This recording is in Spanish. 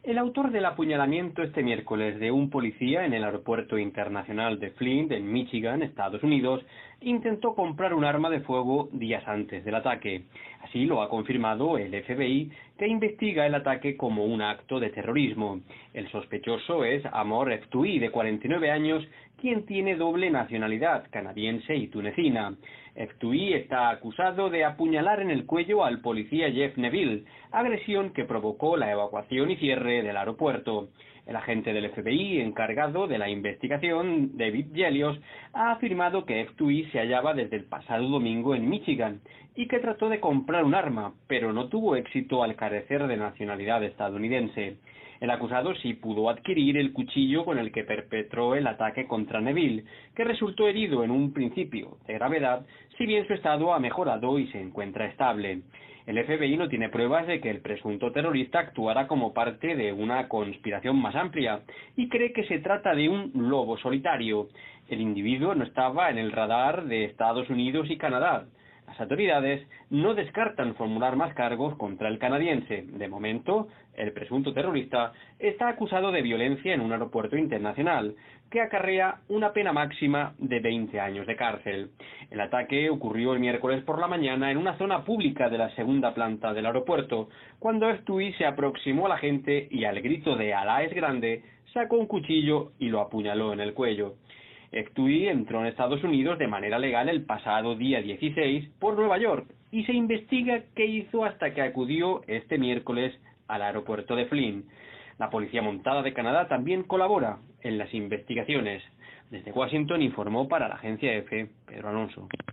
El autor del apuñalamiento este miércoles de un policía en el aeropuerto internacional de Flint, en Michigan, Estados Unidos, intentó comprar un arma de fuego días antes del ataque. Así lo ha confirmado el FBI, que investiga el ataque como un acto de terrorismo. El sospechoso es Amor Eftui, de 49 años, quien tiene doble nacionalidad, canadiense y tunecina. Eftui está acusado de apuñalar en el cuello al policía Jeff Neville, agresión que provocó la evacuación y cierre del aeropuerto. El agente del FBI encargado de la investigación, David Gelios, ha afirmado que Eftui se hallaba desde el pasado domingo en Michigan y que trató de comprar un arma, pero no tuvo éxito al carecer de nacionalidad estadounidense. El acusado sí pudo adquirir el cuchillo con el que perpetró el ataque contra Neville, que resultó herido en un principio de gravedad, si bien su estado ha mejorado y se encuentra estable. El FBI no tiene pruebas de que el presunto terrorista actuara como parte de una conspiración más amplia y cree que se trata de un lobo solitario. El individuo no estaba en el radar de Estados Unidos y Canadá. Las autoridades no descartan formular más cargos contra el canadiense. De momento, el presunto terrorista está acusado de violencia en un aeropuerto internacional, que acarrea una pena máxima de 20 años de cárcel. El ataque ocurrió el miércoles por la mañana en una zona pública de la segunda planta del aeropuerto, cuando Eftui se aproximó a la gente y, al grito de «Alá es grande», sacó un cuchillo y lo apuñaló en el cuello. Eftui entró en Estados Unidos de manera legal el pasado día 16 por Nueva York y se investiga qué hizo hasta que acudió este miércoles al aeropuerto de Flint. La Policía Montada de Canadá también colabora en las investigaciones. Desde Washington informó para la agencia EFE Pedro Alonso.